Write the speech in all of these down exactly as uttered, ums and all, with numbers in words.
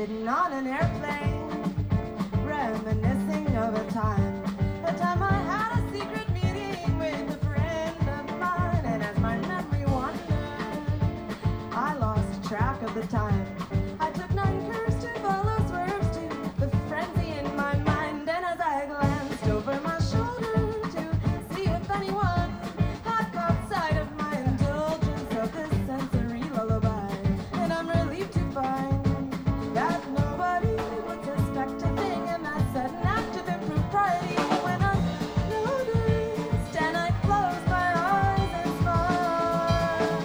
sitting on an airplane, reminiscing of a time, the time I had a secret meeting with a friend of mine, and as my memory wandered, I lost track of the time. I took nine curves to follow swerves to the frenzy in my mind, and as I glanced over my shoulder to see if anyone had caught sight of my indulgence of this sensory lullaby, and I'm relieved to find that nobody would suspect a thing, and that's an act of impropriety when I noticed and I closed my eyes and smiled.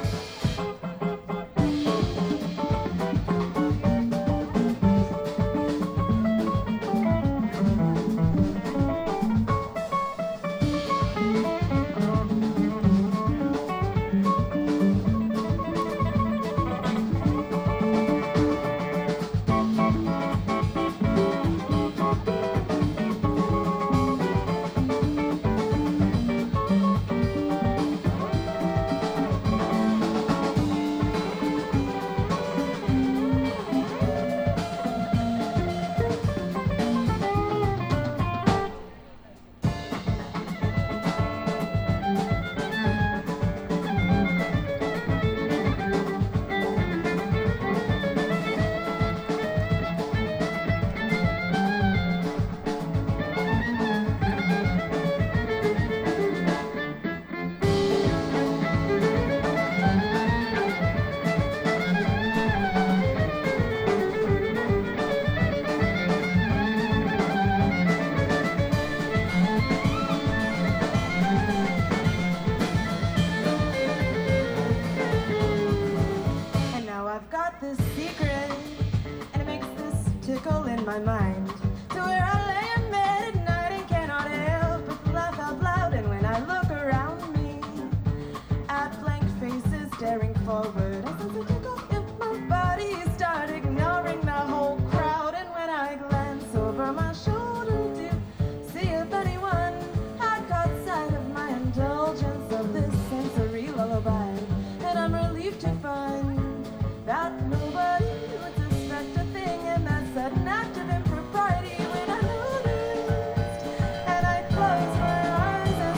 And now I've got this secret, and it makes this tickle in my mind, to where I lay in bed at night and cannot help but laugh out loud. And when I look around me at blank faces staring forward, I sense a tickle in my body, start ignoring the whole crowd. And when I glance over my shoulder to see if anyone had caught sight of my indulgence of this sensory lullaby, and I'm relieved to find that nobody would suspect a thing, and that's an act of impropriety when I noticed and I closed my eyes and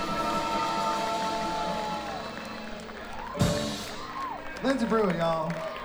Lindsey Pruitt, y'all.